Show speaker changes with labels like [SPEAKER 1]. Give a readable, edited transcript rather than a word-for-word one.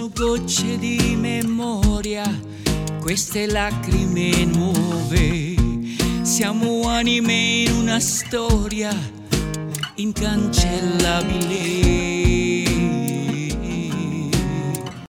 [SPEAKER 1] sono gocce di memoria, queste lacrime nuove. Siamo anime in una storia incancellabile.